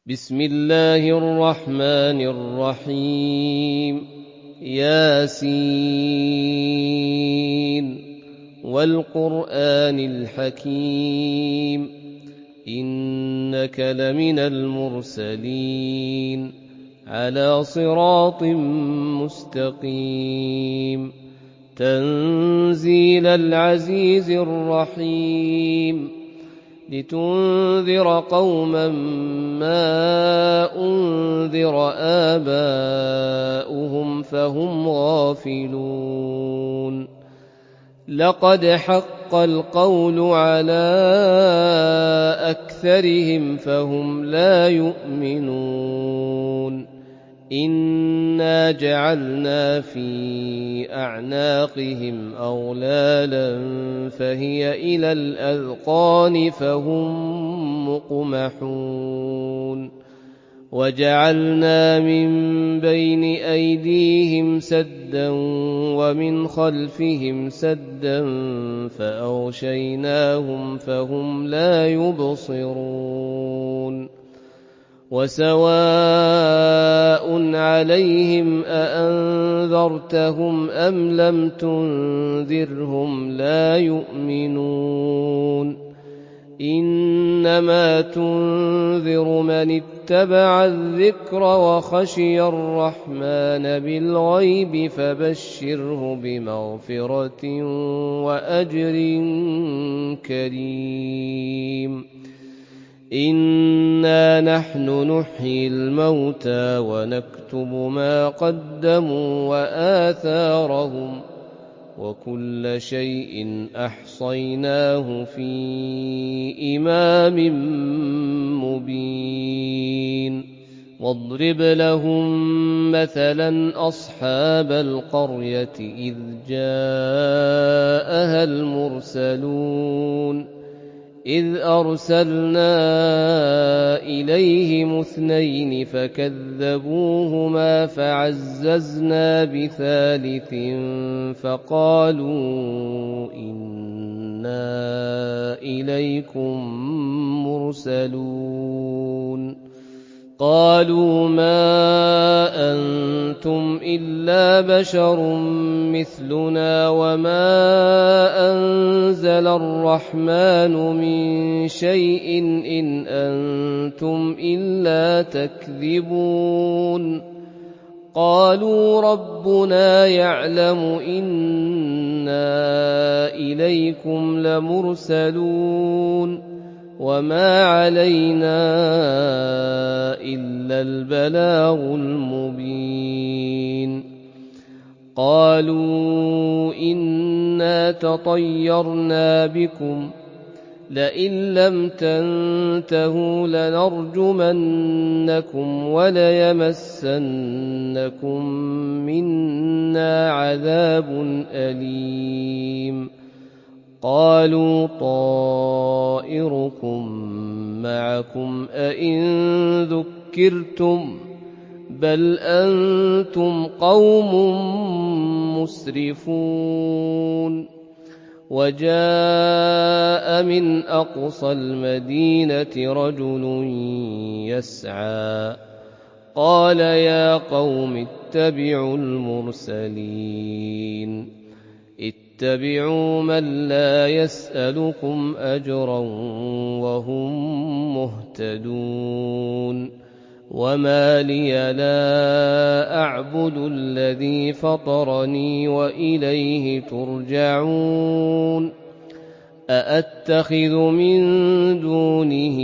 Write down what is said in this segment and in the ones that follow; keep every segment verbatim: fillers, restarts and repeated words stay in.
بسم الله الرحمن الرحيم ياسين والقرآن الحكيم إنك لمن المرسلين على صراط مستقيم تنزيل العزيز الرحيم لتنذر قوما ما أنذر آباؤهم فهم غافلون لقد حق القول على أكثرهم فهم لا يؤمنون إنا جعلنا في أعناقهم أغلالا فهي إلى الأذقان فهم مقمحون وجعلنا من بين أيديهم سدا ومن خلفهم سدا فأغشيناهم فهم لا يبصرون وسواء عليهم أأنذرتهم أم لم تنذرهم لا يؤمنون إنما تنذر من اتبع الذكر وخشي الرحمن بالغيب فبشره بمغفرة وأجر كريم إنا نحن نحيي الموتى ونكتب ما قدموا وآثارهم وكل شيء أحصيناه في إمام مبين واضرب لهم مثلا أصحاب القرية إذ جاءها المرسلون إذ أرسلنا إليهم اثنين فكذبوهما فعززنا بثالث فقالوا إنا إليكم مرسلون قالوا ما أنتم إلا بشر مثلنا وما أنزل الرحمن من شيء إن أنتم إلا تكذبون قالوا ربنا يعلم إنا إليكم لمرسلون وما علينا إلا البلاغ المبين قالوا إنا تطيرنا بكم لئن لم تنتهوا لنرجمنكم وليمسنكم منا عذاب أليم قالوا طائركم معكم أئن ذكرتم بل أنتم قوم مسرفون وجاء من أقصى المدينة رجل يسعى قال يا قوم اتبعوا المرسلين اتبعوا من لا يسألكم أجرا وهم مهتدون وما لي لا أعبد الذي فطرني وإليه ترجعون أأتخذ من دونه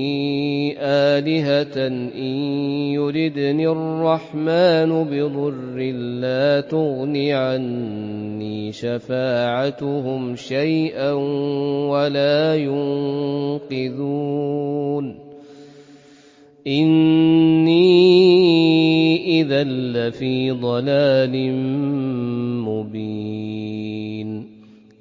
آلهة إن يردني الرحمن بضر لا تغن عني شفاعتهم شيئا ولا ينقذون إني إذا لفي ضلال مبين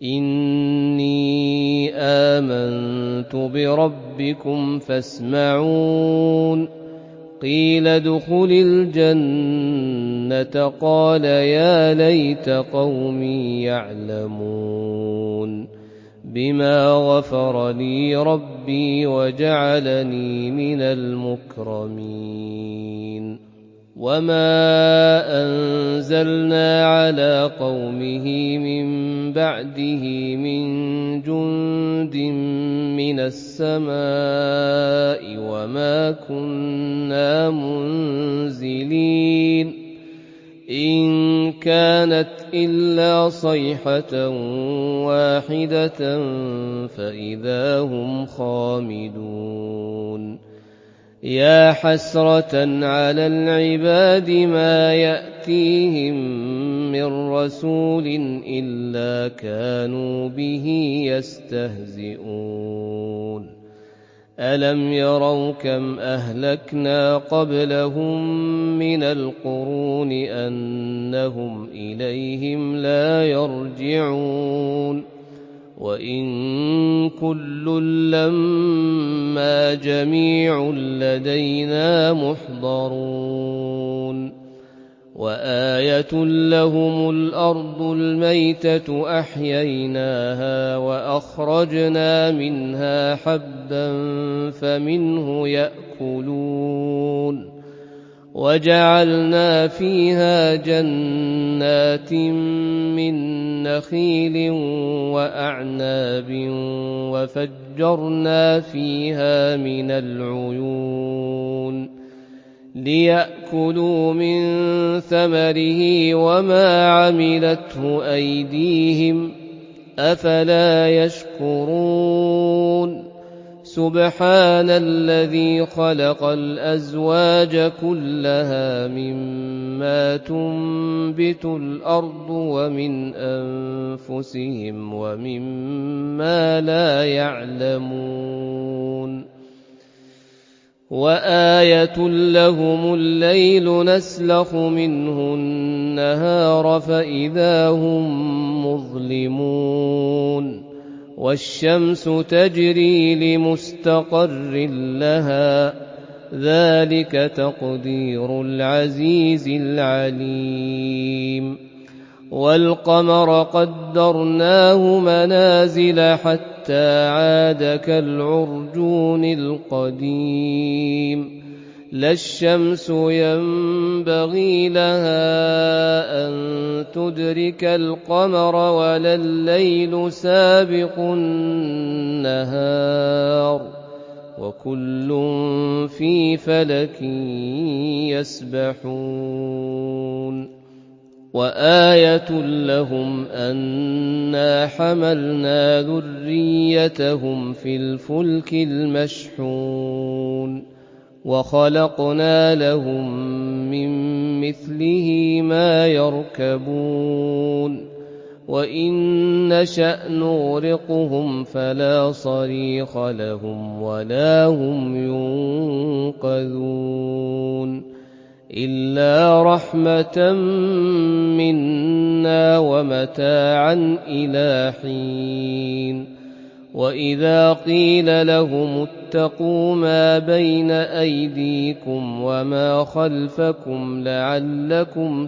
إني آمنت بربكم فاسمعون قيل ادخل الجنة قال يا ليت قومي يعلمون بما غفر لي ربي وجعلني من المكرمين وما أنزلنا على قومه من بعده من جند من السماء وما كنا منزلين إن كانت إلا صيحة واحدة فإذا هم خامدون يا حسرة على العباد ما يأتيهم من رسول إلا كانوا به يستهزئون ألم يروا كم أهلكنا قبلهم من القرون أنهم إليهم لا يرجعون وإن كل لما جميع لدينا محضرون وآية لهم الأرض الميتة أحييناها وأخرجنا منها حبا فمنه يأكلون وجعلنا فيها جنات من نخيل وأعناب وفجرنا فيها من العيون ليأكلوا من ثمره وما عملته أيديهم أفلا يشكرون سبحان الذي خلق الأزواج كلها مما تنبت الأرض ومن أنفسهم ومما لا يعلمون وآية لهم الليل نسلخ منه النهار فإذا هم مظلمون والشمس تجري لمستقر لها ذلك تقدير العزيز العليم والقمر قدرناه منازل حتى عاد كالعرجون القديم لا الشمس ينبغي لها أن تدرك القمر ولا الليل سابق النهار وكل في فلك يسبحون وآية لهم أنا حملنا ذريتهم في الفلك المشحون وخلقنا لهم من مثله ما يركبون وإن نشأ نغرقهم فلا صريخ لهم ولا هم ينقذون إلا رحمة منا ومتاعا إلى حين وإذا قيل لهم اتقوا ما بين أيديكم وما خلفكم لعلكم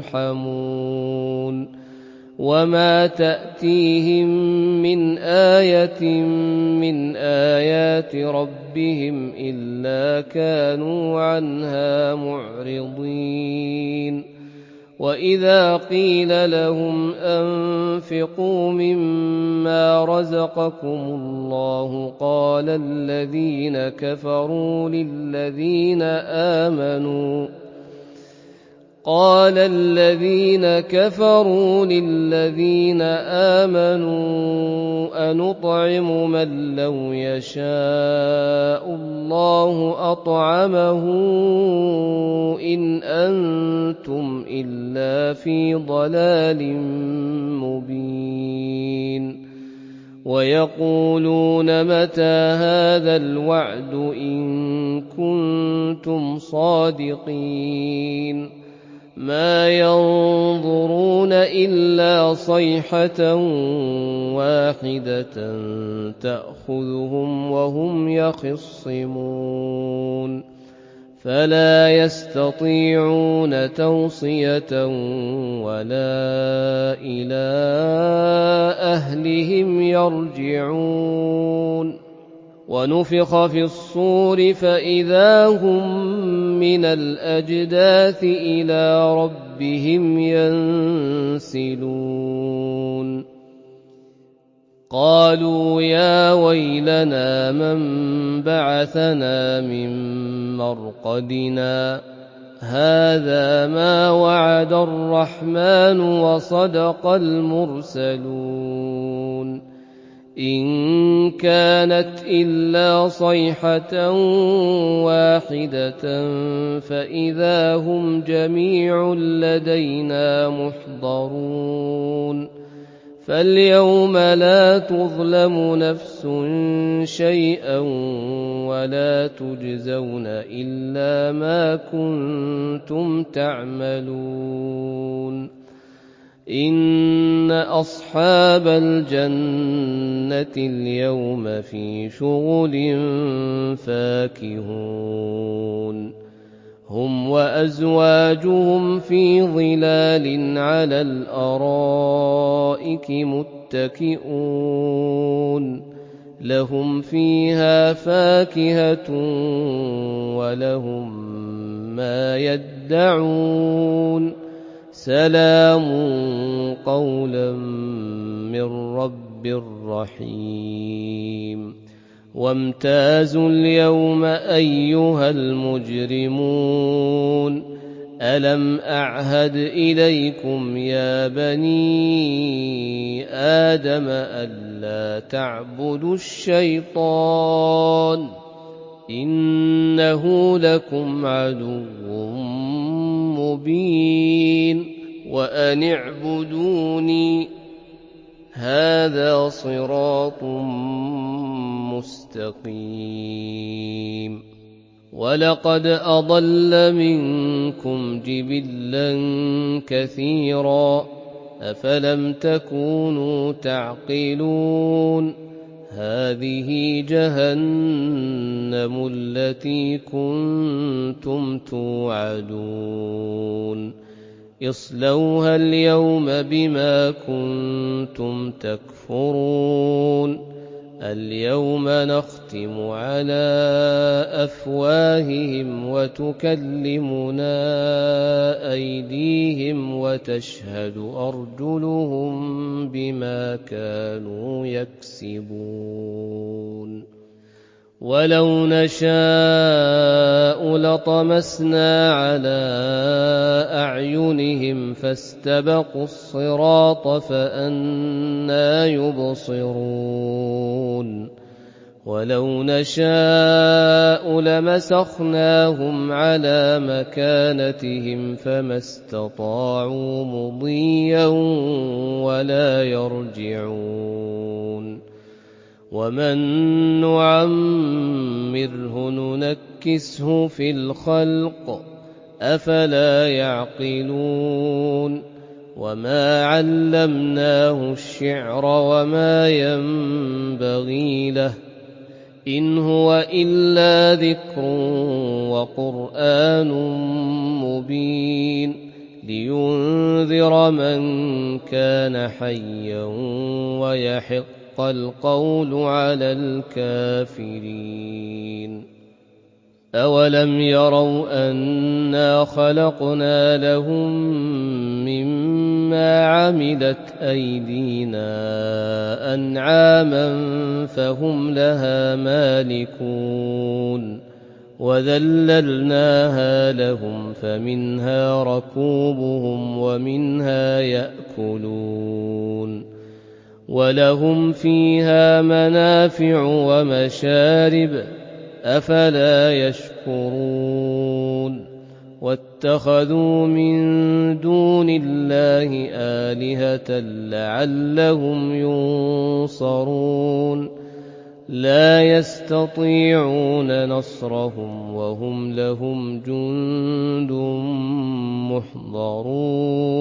ترحمون وما تأتيهم من آية من آيات ربهم إلا كانوا عنها معرضين وإذا قيل لهم أنفقوا مما رزقكم الله قال الذين كفروا للذين آمنوا قال الذين كفروا للذين آمنوا أنطعم من لو يشاء الله أطعمه إن أنتم إلا في ضلال مبين ويقولون متى هذا الوعد إن كنتم صادقين ما ينظرون إلا صيحة واحدة تأخذهم وهم يخصمون فلا يستطيعون توصية ولا إلى أهلهم يرجعون ونفخ في الصور فإذا هم من الأجداث إلى ربهم ينسلون قالوا يا ويلنا من بعثنا من مرقدنا هذا ما وعد الرحمن وصدق المرسلون إن كانت إلا صيحة واحدة فإذا هم جميع لدينا محضرون فاليوم لا تظلم نفس شيئا ولا تجزون إلا ما كنتم تعملون إن أصحاب الجنة اليوم في شغل فاكهون هم وأزواجهم في ظلال على الأرائك متكئون لهم فيها فاكهة ولهم ما يدعون سلام قولا من رب رحيم وامتازوا اليوم أيها المجرمون ألم أعهد إليكم يا بني آدم ألا تعبدوا الشيطان إنه لكم عدو مبين وأن اعبدوني هذا صراط مستقيم ولقد أضل منكم جبلا كثيرا أفلم تكونوا تعقلون هذه جهنم التي كنتم توعدون اصلوها اليوم بما كنتم تكفرون اليوم نختم على أفواههم وتكلمنا أيديهم وتشهد أرجلهم بما كانوا يكسبون ولو نشاء لطمسنا على أعينهم فاستبقوا الصراط فأنى يبصرون ولو نشاء لمسخناهم على مكانتهم فما استطاعوا مضيا ولا يرجعون ومن نعمره ننكسه في الخلق أفلا يعقلون وما علمناه الشعر وما ينبغي له إن هو إلا ذكر وقرآن مبين لينذر من كان حيا ويحق القول على الكافرين أولم يروا أنا خلقنا لهم مما عملت أيدينا أنعاما فهم لها مالكون وذللناها لهم فمنها ركوبهم ومنها يأكلون ولهم فيها منافع ومشارب أفلا يشكرون واتخذوا من دون الله آلهة لعلهم ينصرون لا يستطيعون نصرهم وهم لهم جند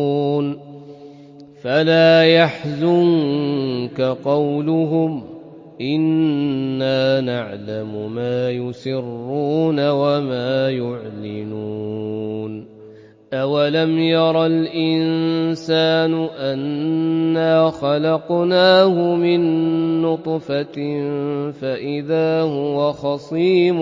محضرون فلا يحزنك قولهم إنا نعلم ما يسرون وما يعلنون أولم ير الإنسان أنا خلقناه من نطفة فإذا هو خصيم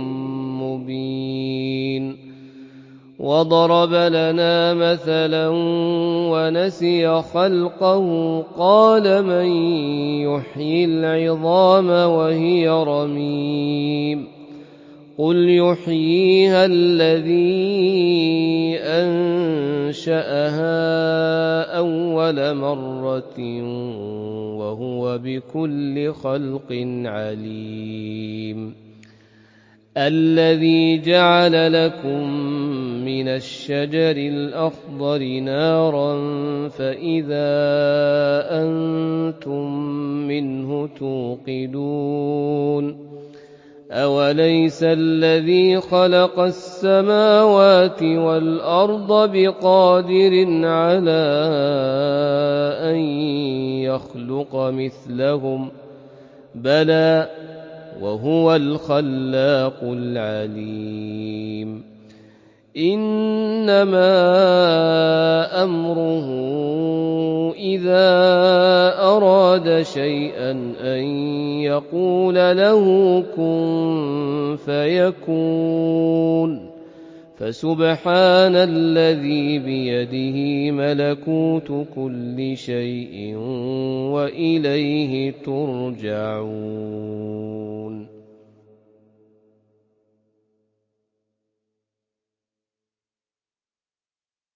مبين وضرب لنا مثلا ونسي خلقه قال من يحيي العظام وهي رميم قل يحييها الذي أنشأها أول مرة وهو بكل خلق عليم الذي جعل لكم من الشجر الأخضر نارا فإذا أنتم منه توقدون أوليس الذي خلق السماوات والأرض بقادر على أن يخلق مثلهم بلى وهو الخلاق العليم إنما أمره إذا أراد شيئا أن يقول له كن فيكون فسبحان الذي بيده ملكوت كل شيء وإليه ترجعون